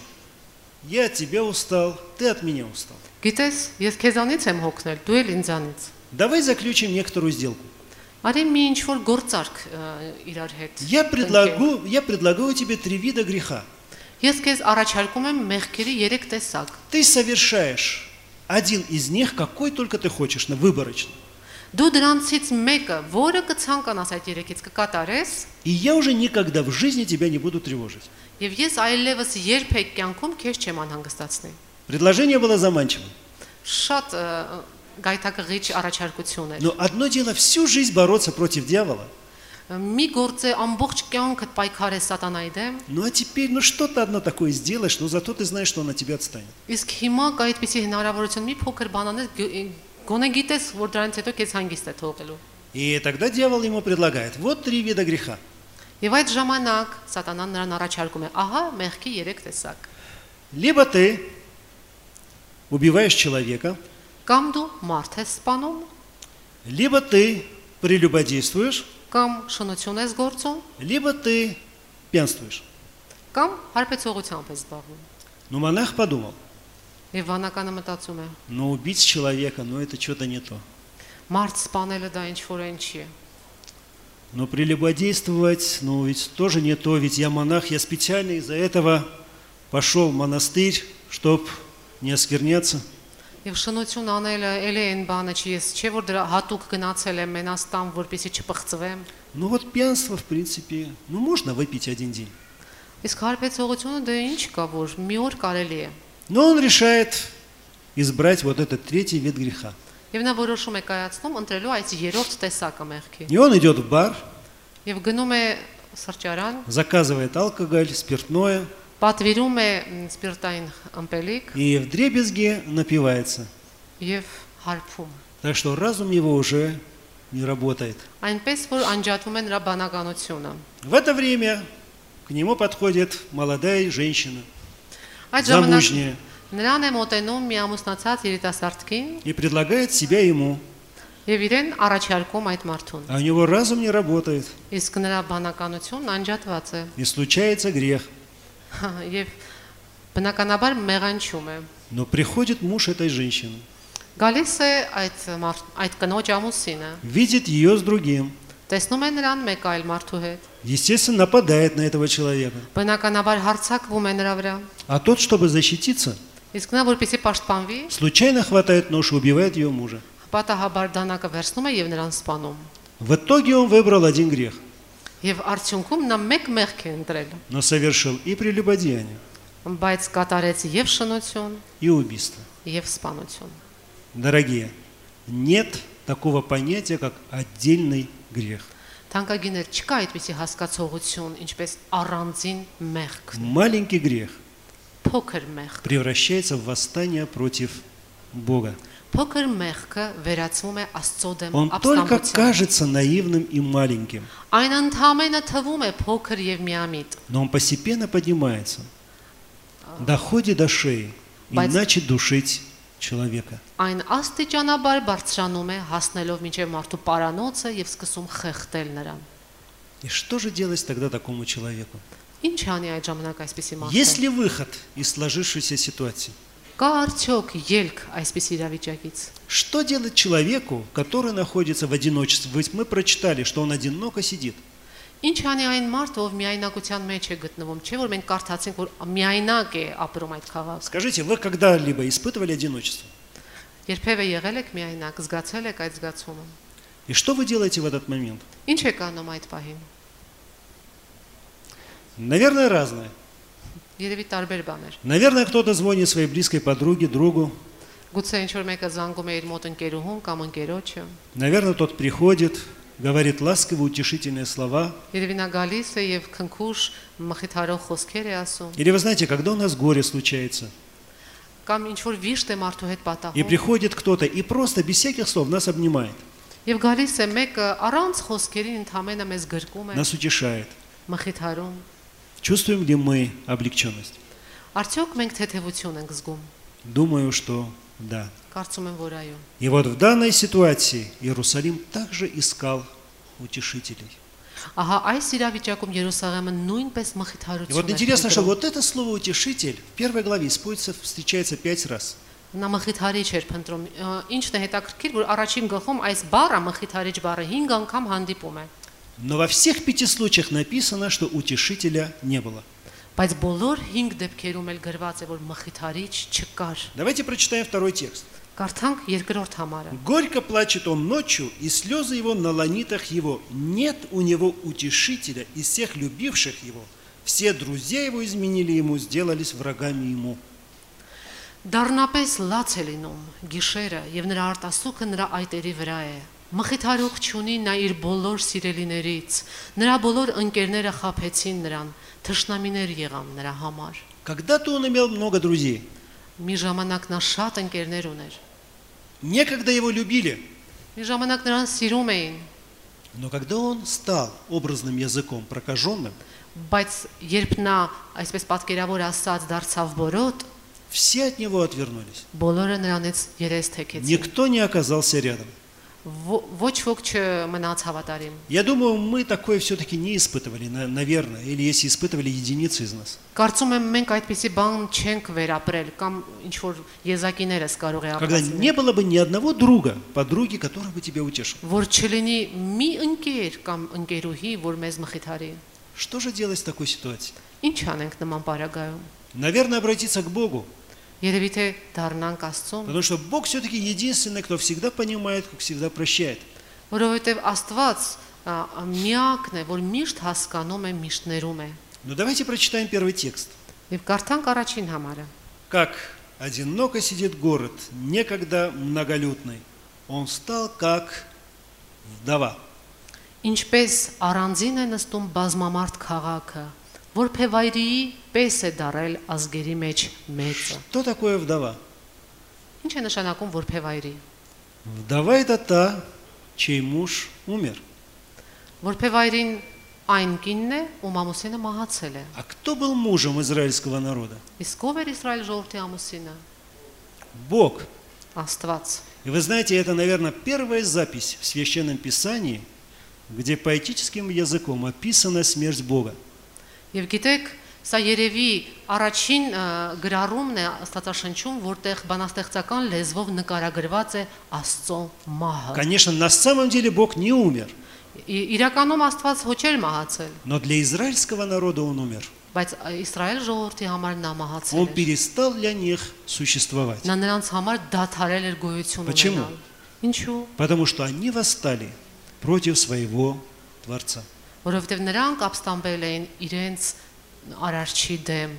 я от тебя устал, ты от меня устал. Գիտես, ես քեզանից եմ հոգնել, դու էլ ինձանից։ Давай заключим некоторую сделку. Արի մի ինչ որ գործարք ը, իրար հետ։ Я տնկենք։ предлагаю, я предлагаю тебе три вида греха. Ես քեզ առաջարկում եմ մեղքերի երեք տեսակ։ Ты совершаешь один из них, какой только ты хочешь, на выборочно. Դու դրանցից մեկը, որը կցանկանաս այդ երեքից կկատարես, И я уже никогда в жизни тебя не буду тревожить. եւ ես այլևս երբեք կյանքում քեզ չեմ անհանգստացնի։ Предложение было заманчивым. Շատ ը, գայթակղիչ առաջարկություն էր։ Но одно дело всю жизнь бороться против дьявола. Մի գործ է ամբողջ կյանքդ պայքարես սատանայի դեմ, Ну а теперь, ну что-то одно такое сделаешь, но зато ты знаешь, что он от тебя отстанет. իսկ հիմա կա այդպիսի հնարավորություն մի փոքր բանանես գ- գոնե գիտես, որ դրանից հետո քեզ հանգիստ է թողելու։ И тогда дьявол ему предлагает, вот три вида греха. Եվ այդ ժամանակ սատանան նրան առաջարկում է. Ահա մեղքի երեք տեսակ։ Либо ты убиваешь человека, Կամ դու մարդ ես սպանում, либо ты прелюбодействуешь, կամ շնություն ես գործում, либо ты пьянствуешь. կամ հարբեցողությամբ ես զբաղվում։ Но монах подумал, Եվ վանականը մտածում է. но убить человека, ну это что-то не то. Մարդ սպանելը դա ինչ որ այն չի։ Но прелюбодействовать, ну ведь тоже не то, ведь я монах, я специально из-за этого пошел в монастырь, чтоб не оскверняться. Եվ շնություն անելը էլի այն բանը չի, ես չէ որ դրա հատուկ գնացել եմ Մենաստան, որպեսզի չփխծվեմ։ Ну вот пьянство, в принципе, ну можно выпить один день. Իսկ հարբեցողությունը դա ինչ կա, որ մի օր կարելի է։ Но он решает избрать вот этот третий вид греха. Եվ նա որոշում է կայացնում ընտրելու այս երրորդ տեսակը մեղքի։ И он идет в бар, Եվ գնում է սրճարան, заказывает алкоголь, спиртное պատվիրում է մ, սպիրտային ըմպելիք и вдребезги напивается. եւ հարբում։ Так что разум его уже не работает. Այնպես որ անջատվում է նրա բանականությունը։ В это время к нему подходит молодая женщина, Այդ ժամանակ замужняя, նրան է մոտենում մի ամուսնացած երիտասարդ կին и предлагает себя ему. եւ իրեն առաջարկում այդ մարդուն։ А у него разум не работает, Իսկ նրա բանականությունն անջատված է и случается грех. եւ բնականաբար մեղանչում է։ Но приходит муж этой женщины, Գալիս է այդ մարդ, այդ կնոջ ամուսինը, видит ее с другим, տեսնում է նրան մեկ այլ մարդու հետ։ естественно, нападает на этого человека. Բնականաբար հարցակվում է նրա վրա։ А тот, чтобы защититься, Իսկ նա որպեսի պաշտպանվի, случайно хватает нож и убивает ее мужа. պատահաբար դանակը վերցնում է եւ նրան սպանում։ В итоге он выбрал один грех, Եվ արդյունքում նա մեկ մեղք է ընտրել, но совершил и прелюбодеяние, բայց կատարեց եւ շնություն, и убийство. եւ սպանություն։ Дорогие, нет такого понятия, как отдельный грех. Թանկագիներ, չկա այդպիսի հասկացողություն, ինչպես առանձին մեղք, Маленький грех փոքր մեղք։ превращается в восстание против Бога. Փոքր մեղքը վերածվում է Աստծո դեմ Он только ապստամբության։ кажется наивным и маленьким, Այն ընդհանրապես թվում է փոքր եւ միամիտ, но он постепенно поднимается, доходит до шеи и Բայց- начинает душить человека. այն աստիճանաբար բարձրանում է, հասնելով մինչև մարդու պարանոցը եւ սկսում խեղդել նրան։ И что же делать тогда такому человеку? Ինչ անի այդ ժամանակ այսպիսի Есть մարդը։ ли выход из сложившейся ситуации? Կա արդյոք ելք այսպիսի իրավիճակից։ Что делать человеку, который находится в одиночестве? Ведь мы прочитали, что он одиноко сидит. Ինչ անի այն մարդը, ով միայնակության մեջ է գտնվում, չէ՞ որ մենք կարդացինք, որ միայնակ է ապրում այդ քաղաքը։ Скажите, вы когда-либо испытывали одиночество? Երբևէ եղել եք միայնակ, զգացել եք այդ զգացումը։ И что вы делаете в этот момент? Ինչ եք անում այդ պահին։ Наверное, разное. Երևի տարբեր բաներ։ Наверное, кто-то звонит своей близкой подруге, другу. Գուցե ինչ որ մեկը զանգում է իր մոտ ընկերուհուն կամ ընկերոջը։ Наверное, тот приходит, говорит ласковые, утешительные слова. Երևի նա գալիս է եւ քնքուշ մխիթարող խոսքեր է ասում։ Или вы знаете, когда у нас горе случается, Կամ ինչ որ վիշտ է մարդու հետ и պատահում։ приходит кто-то и просто без всяких слов нас обнимает, Եվ գալիս է մեկը առանց խոսքերի ընդհանրապես մեզ գրկում է, нас утешает. մխիթարում։ Чувствуем ли мы облегченность? Արդյոք մենք թեթևություն ենք զգում։ Думаю, что да. Կարծում եմ, որ այո։ И вот в данной ситуации Иерусалим также искал утешителей. Ահա այս իրավիճակում Երուսաղեմը նույնպես И մխիթարություն вот է։ интересно, что փնտրում։ вот это слово «утешитель» в первой главе используется, встречается пять раз. Նա մխիթարիչ էր փնտրում։ Ա, Ինչն է հետաքրքիր, որ առաջին գլխում այս բառը մխիթարիչ բառը հինգ անգամ հանդիպում է։ Но во всех пяти случаях написано, что утешителя не было. Բայց բոլոր հինգ դեպքերում էլ գրված է, որ մխիթարիչ չկար։ Давайте прочитаем второй текст. Կարդանք երկրորդ համարը։ «Горько плачет он ночью, и слезы его на ланитах его. Нет у него утешителя из всех любивших его. Все друзья его изменили ему, сделались врагами ему». Դառնապես լաց է լինում գիշերը եւ նրա արտասուքը նրա այտերի վրա է։ Մխիթարող չունի նա իր բոլոր սիրելիներից։ Նրա բոլոր ընկերները խաբեցին նրան, թշնամիներ եղան նրա համար։ Когда-то он имел много друзей. Մի ժամանակ նա շատ ընկերներ ուներ։ Некогда его любили. Մի ժամանակ նրան սիրում էին, Но когда он стал образным языком прокаженным, բայց երբ նա այսպես պատկերավոր ասած դարձավ բորոտ, все от него отвернулись. բոլորը նրանից երես թեքեցին։ Никто не оказался рядом. Ո- Ոչ ոք չմնաց հավատարիմ։ Я думаю, мы такое все-таки не испытывали, на- наверное, или если испытывали, единицы из нас. Կարծում եմ մենք այդպիսի բան չենք վերապրել կամ ինչ որ եզակիներս կարող է Когда ապրել։ не было бы ни одного друга, подруги, который бы тебя утешил. Որ չլինի մի ընկեր կամ ընկերուհի, որ մեզ մխիթարի։ Что же делать в такой ситуации? Ինչ անենք նման բարագայում։ Наверное, обратиться к Богу, Երևի թե դառնանք Աստծուն, потому что Бог все-таки единственный, кто всегда понимает, как всегда прощает. որովհետև Աստված ա, միակն է, որ միշտ հասկանում է, միշտ ներում է։ Но давайте прочитаем первый текст. Եվ կարդանք առաջին համարը։ Как одиноко сидит город, некогда многолюдный. Он стал как вдова. Ինչպես առանձին է նստում բազմամարդ քաղաքը, որ փեվայրիի պես է դարել ազգերի մեջ մեծը։ Что такое вдова? Ինչ է նշանակում որ փեվայրի։ Вдова – это та, чей муж умер. Որ փեվայրին այն կինն է, ում ամուսինը մահացել է։ А кто был мужем израильского народа? Իսկ ով էր Իսրայել ժողովրդի ամուսինը։ Бог. Աստված։ И вы знаете, это, наверное, первая запись в Священном Писании, где поэтическим языком описана смерть Бога. Եվ գիտեք, սա երևի առաջին ը, գրառումն է Աստվածաշնչում, որտեղ բանաստեղծական լեզվով նկարագրված է Աստծո մահը։ Конечно, на самом деле Бог не умер, Ի- Իրականում Աստված ոչ էր մահացել, но для израильского народа Он умер. բայց Իսրայել ժողովրդի համար նա մահացել Он էր։ перестал для них существовать, Նա նրանց համար դադարել էր գոյություն Почему? ունենալ։ Ինչու՞։ потому что они восстали против своего Творца. Որովհետև նրանք ապստամբել էին իրենց արարչի դեմ։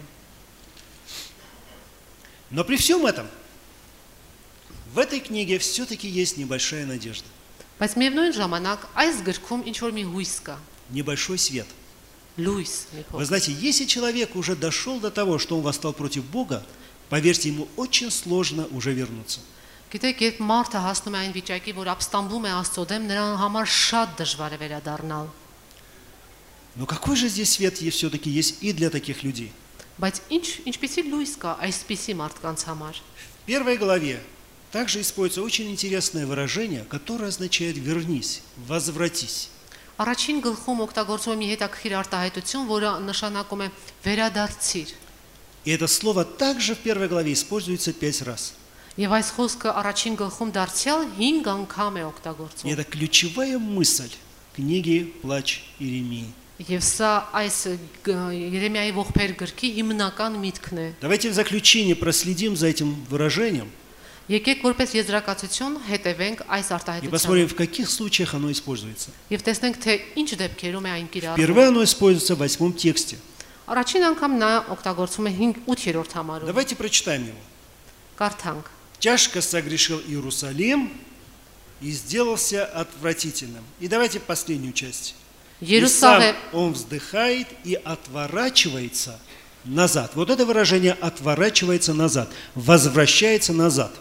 Но при всем этом, в этой книге все-таки есть небольшая надежда, Բայց միևնույն ժամանակ այս գրքում ինչ որ մի հույս կա, небольшой свет. լույս մի Вы փոքր։ знаете, если человек уже дошел до того, что он восстал против Бога, поверьте, ему очень сложно уже вернуться. Գիտեք, երբ մարդը հասնում է այն վիճակի, որ ապստամբում է Աստծո դեմ, նրան համար շատ դժվար է վերադառնալ։ Но какой же здесь свет все-таки есть и для таких людей? Բայց ինչ ինչպիսի լույս կա այսպիսի մարդկանց համար։ В первой главе также используется очень интересное выражение, которое означает «вернись», «возвратись». Առաջին գլխում օգտագործվում է մի հետաքրքիր արտահայտություն, որը նշանակում է վերադարձիր։ И это слово также в первой главе используется пять раз. Եվ այս խոսքը առաջին գլխում դարձյալ հինգ անգամ է И օգտագործվում։ это ключевая мысль книги «Плач Иеремии». Եվ սա այս Երեմիայի ողբեր գրքի հիմնական միտքն է։ Давайте в заключение проследим за этим выражением Եկեք որպես եզրակացություն հետևենք այս и արտահայտությանը։ посмотрим, в каких случаях оно используется. Եվ տեսնենք, թե ինչ դեպքերում է այն կիրառվում։ Впервые оно используется в восьмом тексте. Առաջին անգամ նա օգտագործվում է հինգ ութ-րդ համարում։ Давайте прочитаем его. Կարդանք. Тяжко согрешил Иерусалим и сделался отвратительным. И давайте последнюю часть. И сам Երուսաղեմ он вздыхает и отворачивается назад. Вот это выражение «отворачивается назад», «возвращается назад».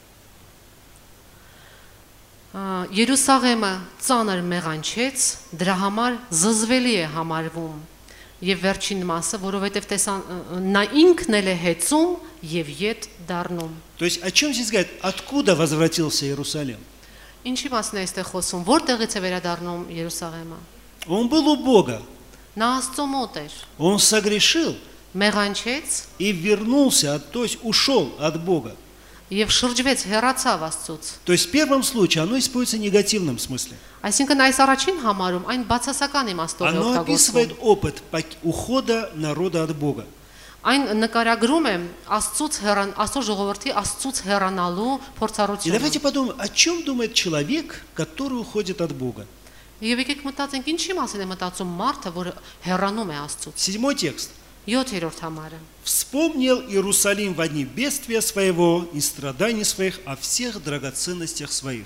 Երուսաղեմը ծանր մեղանչեց, դրա համար զզվելի է համարվում։ Եվ վերջին մասը, որովհետև տեսան նա ինքն էլ է հեծում եւ յետ դառնում։ То есть о чем здесь говорит? Откуда возвратился Иерусалим? Ինչի մասն է այստեղ խոսում, որտեղից է վերադառնում Երուսաղեմը։ Он был у Бога, Նա Աստծո մոտ էր, он согрешил մեղանչեց и вернулся, то есть ушел от Бога. եւ շրջվեց, հեռացավ Աստծուց։ То есть в первом случае оно используется в негативном смысле. Այսինքն այս առաջին համարում այն բացասական իմաստով է Оно օգտագործվում։ описывает опыт пок- ухода народа от Бога. Այն նկարագրում է Աստծուց հեռան, Աստծո ժողովրդի Աստծուց հեռանալու И փորձառությունը։ давайте подумаем, о чем думает человек, который уходит от Бога. Եվ եկեք мտածենք, ինչի մասին է մտածում մարդը, որ հեռանում է Աստծուց։ Седьмой текст. յոթ-րդ համարը։ «Вспомнил Иерусалим во дни бедствия своего и страданий своих о всех драгоценностях своих».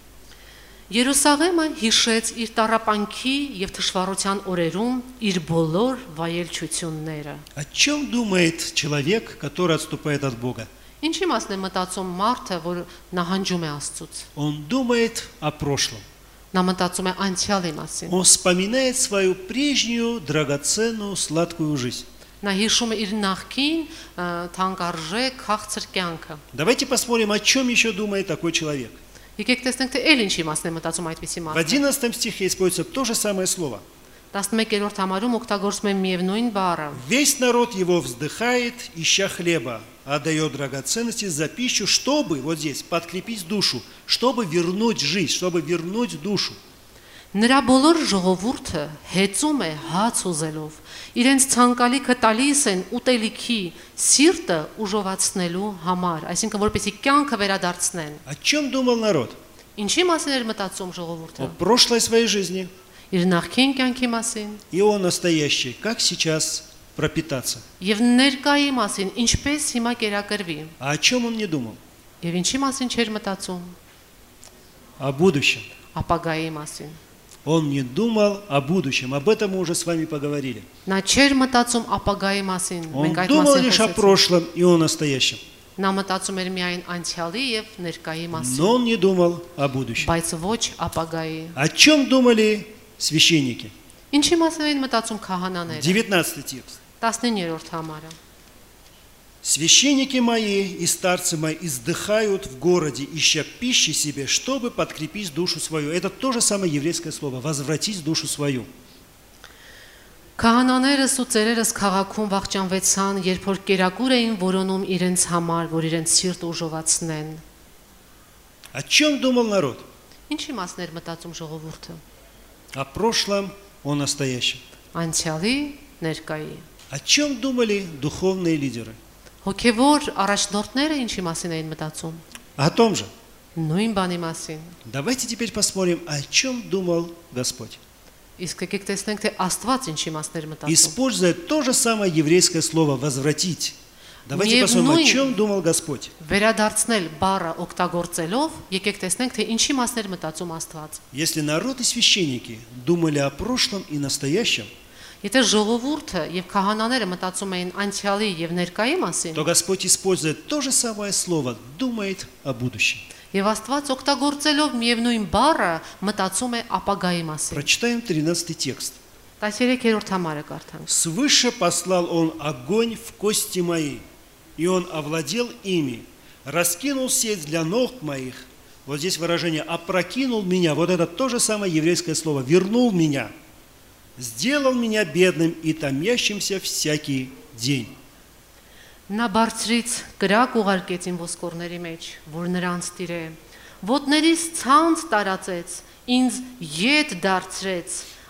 Երուսաղեմը հիշեց իր տառապանքի եւ թշվառության օրերում իր բոլոր վայելչությունները։ О чем думает человек, который отступает от Бога? Ինչի մասն է մտածում մարդը, որ նահանջում է Աստծուց։ Он думает о прошлом. Նա մտածում է անցյալի մասին։ Он вспоминает свою прежнюю драгоценную сладкую жизнь. Նա հիշում է իր նախկին թանկարժեք քաղցր կյանքը։ Давайте посмотрим, о чем еще думает такой человек. Եկեք տեսնենք, թե ել ինչի մասն է մտածում այդպիսի В մարդը։ одиннадцатом стихе используется то же самое слово. տասնմեկերորդ համարում օգտագործում է միևնույն բառը։ Весь народ его вздыхает, ища хлеба, а дает драгоценности за пищу, чтобы, вот здесь, подкрепить душу, чтобы вернуть жизнь, чтобы вернуть душу. Նրա բոլոր ժողովուրդը հեծում է հաց ուզելով, իրենց ցանկալիքը տալիս են ուտելիքի սիրտը ուժովացնելու համար, այսինքն որպեսզի կյանքը վերադարձնեն։ О чем думал народ? Ինչի մասին էր մտածում ժողովուրդը։ О прошлой своей жизни Իր նախկին կյանքի մասին и о настоящей. Как сейчас пропитаться? եւ ներկայի մասին, ինչպես հիմա կերակրվի։ А о чем он не думал? Եվ ինչի մասին չէր մտածում։ О будущем. Ապագայի մասին։ Он не думал о будущем. Об этом мы уже с вами поговорили. Նա չէր մտածում ապագայի մասին։ Он Մենք այդ думал մասին лишь о խոսեցինք։ прошлом и о настоящем. Նա մտածում էր միայն անցյալի եւ ներկայի մասին, Но он не думал о будущем. բայց ոչ ապագայի։ О чем думали священники? Ինչի մասին էին մտածում քահանաները։ девятнадцатый текст. տասնիններորդ համարը։ Священники мои и старцы мои издыхают в городе, ища пищи себе, чтобы подкрепить душу свою. Это то же самое еврейское слово «возвратить душу свою». Քահանաներս ու ծերերս քաղաքում վախճանվեցան, երբ որ կերակուր էին որոնում իրենց համար, որ իրենց սիրտը ուժովացնեն։ О чем думал народ? Ինչի մասն էր մտածում ժողովուրդը։ О прошлом, о настоящем. Անցյալի, ներկայի։ О чем думали духовные лидеры? Հոգևոր առաջնորդները ինչի մասին էին մտածում։ О том же. Նույն բանի մասին։ Давайте теперь посмотрим, о чем думал Господь. Իսկ եկեք տեսնենք, թե Աստված ինչի մասն էր մտածում։ Используя то же самое еврейское слово «возвратить». Давайте посмотрим, о чем думал Господь. Վերադարձնել բառը օգտագործելով, եկեք տեսնենք, թե ինչի մասն էր մտածում Աստված։ Если народ и священники думали о прошлом и настоящем, Եթե ժողովուրդը եւ քահանաները մտածում էին անցյալի եւ ներկայի մասին, то Господь использует то же самое слово, думает о будущем. եւ Աստված օգտագործելով միևնույն բառը մտածում է ապագայի մասին։ Прочитаем тринадцатый текст. տասներեքերորդ համարը կարդանք։ «Свыше послал он огонь в кости мои, и он овладел ими, раскинул сеть для ног моих». Вот здесь выражение «опрокинул меня», вот это то же самое еврейское слово, «вернул меня», «сделал меня бедным и томящимся всякий день». Նա բարձրից կրակ ուղարկեց իմ ոսկորների մեջ, որ նրանց տիրե։ Ոտներիս ցանց տարածեց, ինձ ետ դարձրեց,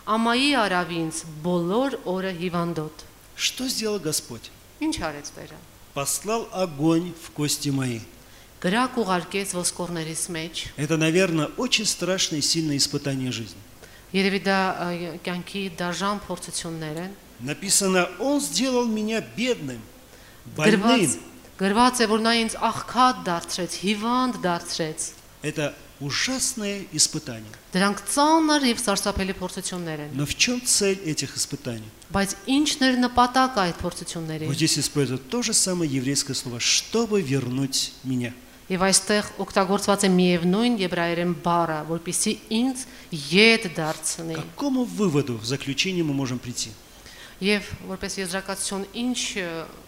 Ամայի արավ ինձ բոլոր օրը հիվանդոտ։ Что сделал Господь? Ինչ արեց Տերը։ Послал огонь в кости мои. Գրակ ուղարկեց ոսկորներիս մեջ։ Это, наверное, очень страшное и сильное испытание жизни. Երևի դա ա, կյանքի դաժան փորձություններ են։ Написано, Он сделал меня бедным, больным. Գրված գրված է, որ նա ինձ աղքատ դարձրեց, հիվանդ դարձրեց։ Это ужасное испытание. Դրանք ծանր եւ սարսափելի փորձություններ են։ Но в чем цель этих испытаний? Բայց ի՞նչն էր նպատակը այդ Вот փորձությունների։ здесь используют то же самое еврейское слово, чтобы вернуть меня. Եվ այստեղ օգտագործված է միևնույն եբրայերեն բառը, որպեսզի ինձ ետ К դարձնի։ какому выводу в заключение мы можем прийти? Եվ որպես եզրակացություն ինչ ը,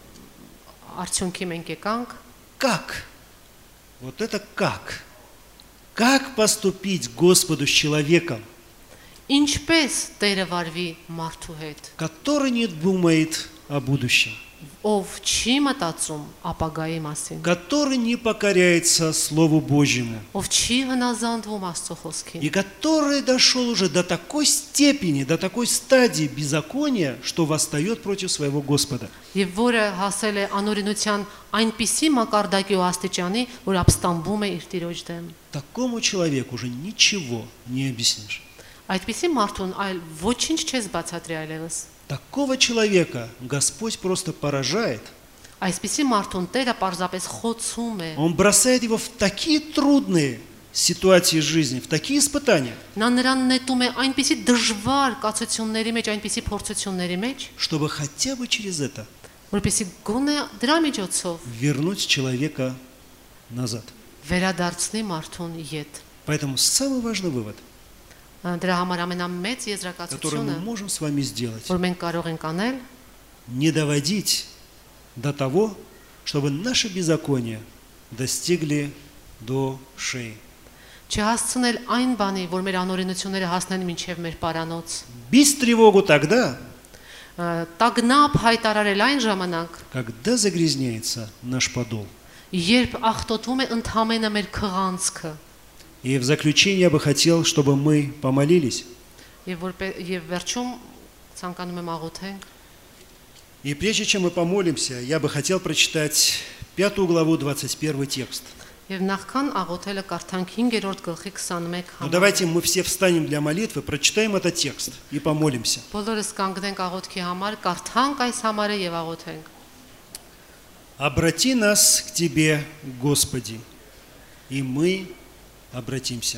արդյունքի մենք եկանք, Как? Вот это как? Как поступить Господу с человеком, ինչպես Տերը վարվի մարդու հետ, который не думает о будущем, ով չի мտածում ապագայի մասին, который не покоряется Слову Божьему, ով չի հնազանդվում Աստծո խոսքին, и который дошел уже до такой степени, до такой стадии беззакония, что восстает против своего Господа. եւ որը հասել է անօրինության այնպիսի մակարդակի ու աստիճանի, որ ապստամբում է իր Տիրոջ դեմ։ Такому человеку уже ничего не объяснишь. Այդպիսի մարդուն այլ ոչինչ չես բացատրի այլևս։ Такого человека Господь просто поражает. Այսպիսի մարդուն Տերը պարզապես խոցում է։ Он бросает его в такие трудные ситуации жизни, в такие испытания, Նա նրան նետում է այնպիսի դժվար կացությունների մեջ, այնպիսի փորձությունների մեջ, чтобы хотя бы через это որպեսզի գոնե դրա միջոցով вернуть человека назад. վերադարձնի մարդուն ետ։ Поэтому самый важный вывод, Դրա համար ամենամեծ который мы եզրակացությունը, можем с вами сделать, որ մենք կարող ենք անել, не доводить до того, чтобы наши беззакония достигли до шеи. չհասցնել այն բանի, որ մեր անօրինությունները հասնեն մինչև մեր պարանոց։ Бить тревогу тогда, Ա, Տագնապ հայտարարել այն ժամանակ, когда загрязняется наш подол. երբ աղտոտվում է ընդհանրապես մեր քղանցքը, И в заключение я бы хотел, чтобы мы помолились. եւ որպես եւ վերջում ցանկանում եմ աղոթենք։ И прежде чем мы помолимся, я бы хотел прочитать пятую главу, двадцать первый текст. Եվ նախքան աղոթելը կարդանք հինգերորդ гլխի քսանմեկ Но համարը։ давайте мы все встанем для молитвы, прочитаем этот текст и помолимся. Բոլորս կանգնենք աղոթքի համար, կարդանք այս համարը եւ աղոթենք։ Обрати нас к Тебе, Господи, и мы обратимся.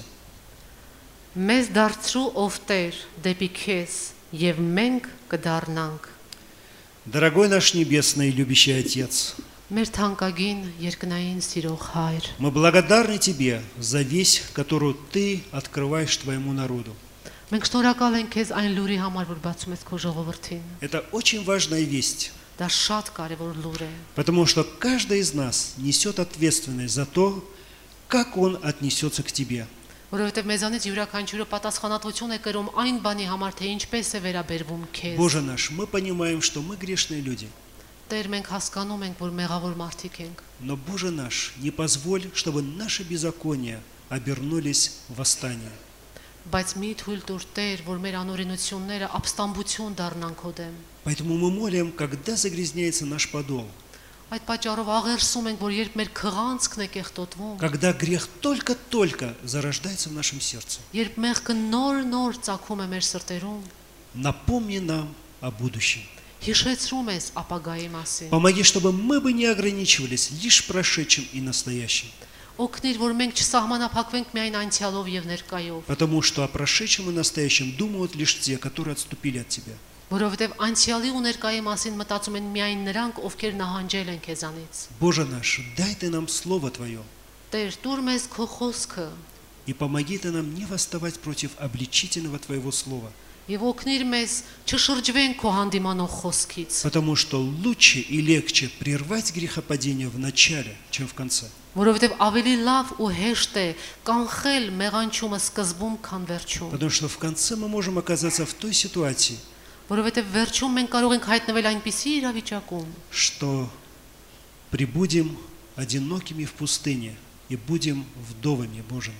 Մեզ դարձրու ով Տեր դեպի քեզ եւ մենք կդառնանք։ Дорогой наш Небесный и любящий Отец, Մեր թանկագին երկնային սիրող Հայր, мы благодарны Тебе за весть, которую Ты открываешь Твоему народу. մենք շնորհակալ ենք քեզ այն լուրի համար, որ բացում ես քո ժողովրդին։ Это очень важная весть, Դա շատ կարևոր լուր է, потому что каждый из нас несет ответственность за то, как он отнесется к Тебе. որովհետեւ մեզանից յուրաքանչյուրը պատասխանատվություն է կրում այն բանի համար, թե ինչպես է վերաբերվում քեզ։ Боже наш, мы понимаем, что мы грешные люди, Տեր, մենք հասկանում ենք, որ մեղավոր մարդիկ ենք, но, Боже наш, не позволь, чтобы наши беззакония обернулись в восстание. բայց մի թույլ տուր Տեր, որ մեր անօրինությունները ապստամբություն դառնան քո դեմ։ Поэтому мы молим, когда загрязняется наш подол, Այդ պատճառով աղերսում ենք, որ երբ մեր քղանցքն է կեղտոտվում, когда грех только-только зарождается в нашем сердце, երբ մեղքը նոր-նոր ծագում է մեր սրտերում, напомни нам о будущем. հիշեցրում ես ապագայի մասին։ Помоги, чтобы мы бы не ограничивались лишь прошедшим и настоящим, Օգնիր, որ մենք չսահմանափակվենք միայն անցյալով եւ ներկայով, потому что о прошедшем и настоящем думают лишь те, которые отступили от Тебя. որովհետեւ անցյալի ու ներկայի մասին մտածում են միայն նրանք, ովքեր նահանջել են քեզանից։ Боже наш, дай Ты нам Слово Твое, Տեր, տուր մեզ քո խոսքը и помоги Ты нам не восставать против обличительного Твоего Слова, եւ օգնիր մեզ չշրջվենք քո հանդիմանող խոսքից, потому что лучше и легче прервать грехопадение в начале, чем в конце. որովհետեւ ավելի լավ ու հեշտ է կանխել մեղանչումը սկզբում, քան վերջում, Потому что в конце мы можем оказаться в той ситуации, որովհետեւ վերջում մենք կարող ենք հայտնվել այնպիսի իրավիճակում, что прибудем одинокими в пустыне и будем вдовами, Боже наш.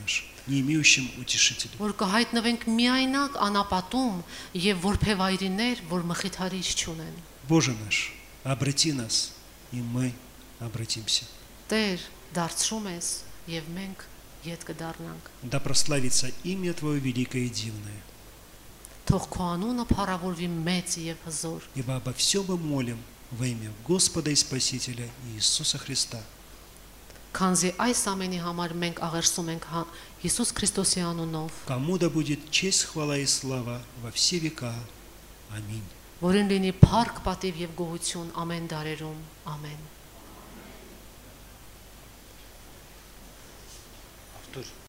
не имеющим утешителя. Որ կհայտնվենք միայնակ անապատում եւ որբևայրիներ, որ մխիթարիչ չունեն։ Боже наш, обрати нас, и мы обратимся. Տեր, դարձրում ես եւ մենք ետ կդառնանք։ Да прославится имя Твое великое и дивное. Թող քո անունը փառավորվի մեծ եւ հզոր։ Ибо обо всем мы молим во имя Господа и Спасителя Иисуса Христа. Քանզի այս ամենի համար մենք աղերսում ենք Հիսուս Քրիստոսի անունով, Кому да будет честь, хвала и слава во все века. Аминь. որին լինի փառք, պատիվ եւ գոհություն ամեն դարերում։ Ամեն։ Автор.